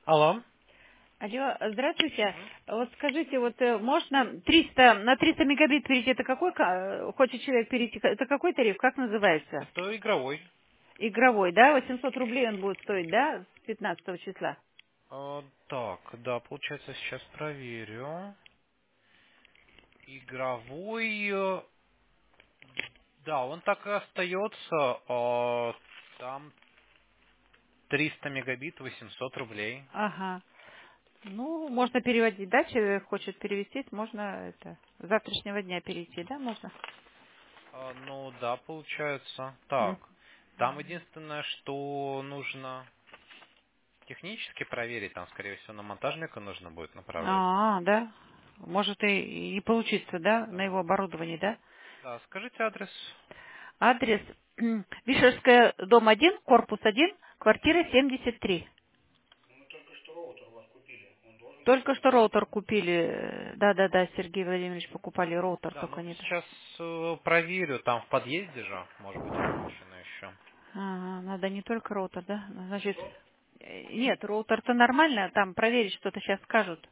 Алло. Алло, здравствуйте. Мгм. Вот скажите, вот можно 300, на 300 мегабит перейти, это какой, хочет человек перейти, это какой тариф, как называется? Это игровой. Игровой, да? 800 рублей он будет стоить, да, с 15 числа? Так, да, получается, сейчас проверю. Игровой, да, он так и остается. Там 300 мегабит, 800 рублей. Ага. Ну, можно переводить, да, человек хочет перевести, можно это, с завтрашнего дня перейти, да, можно? Ну да, получается. М. Так, там единственное, что нужно технически проверить, там, скорее всего, на монтажника нужно будет направлять. Да. Может и получится, да, на Да. его оборудовании, да? Да, скажите адрес. Адрес Вишерская, дом 1, корпус 1, квартира 73. Только что роутер купили. Да, Сергей Владимирович, покупали роутер, Да, только ну нет. сейчас проверю, там в подъезде же, может быть, отключено еще. Ага, надо не только роутер, да? Значит, нет, роутер-то нормально, там проверить что-то сейчас скажут.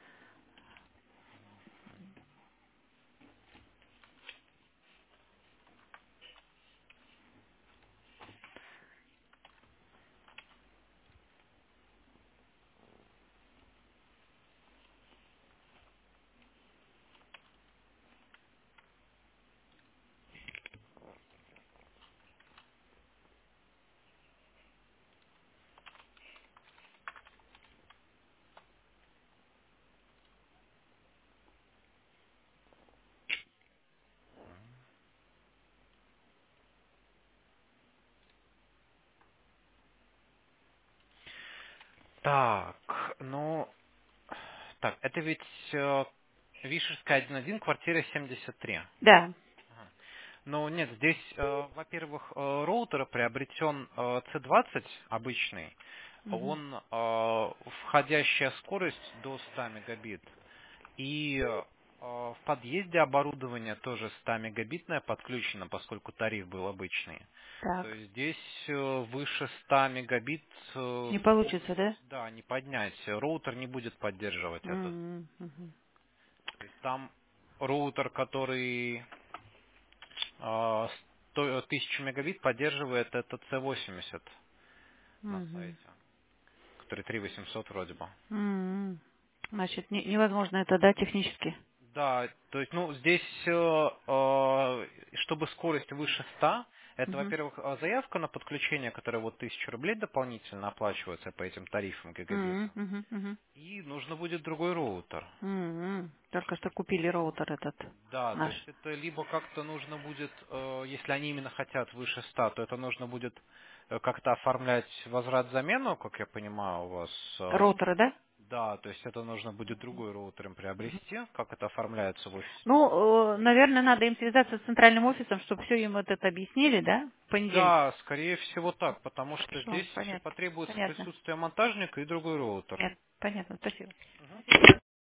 Так, ну, так, это ведь Вишерская 1.1, квартира 73. Да. Ага. Ну, нет, здесь, во-первых, роутер приобретен C20 обычный, Мгм. он входящая скорость до 100 мегабит. И в подъезде оборудование тоже 100 мегабитное подключено, поскольку тариф был обычный. То Так. есть здесь выше 100 мегабит, Не получится, да? да, не поднять. Роутер не будет поддерживать этот. Мгм. То есть там роутер, который 1000 мегабит поддерживает, это C80 на Мгм. сайте, который 3800 вроде бы. М. Значит, невозможно это, да, технически? Да, то есть, ну, здесь, чтобы скорость выше 100, это, Мгм. во-первых, заявка на подключение, которая вот 1000 рублей дополнительно оплачивается по этим тарифам гигабитным. Мгм. И нужно будет другой роутер. Только что купили роутер этот Да, то наш. есть это либо как-то нужно будет, если они именно хотят выше 100, то это нужно будет как-то оформлять возврат-замену, как я понимаю, у вас. Роутеры, да? Да, то есть это нужно будет другой роутер им приобрести, как это оформляется в офисе. Ну, наверное, надо им связаться с центральным офисом, чтобы все им вот это объяснили, да? В понедельник. Да, скорее всего так, потому что Хорошо, здесь понятно. потребуется Понятно. присутствие монтажника и другой роутер. Нет, понятно, спасибо. Мгм.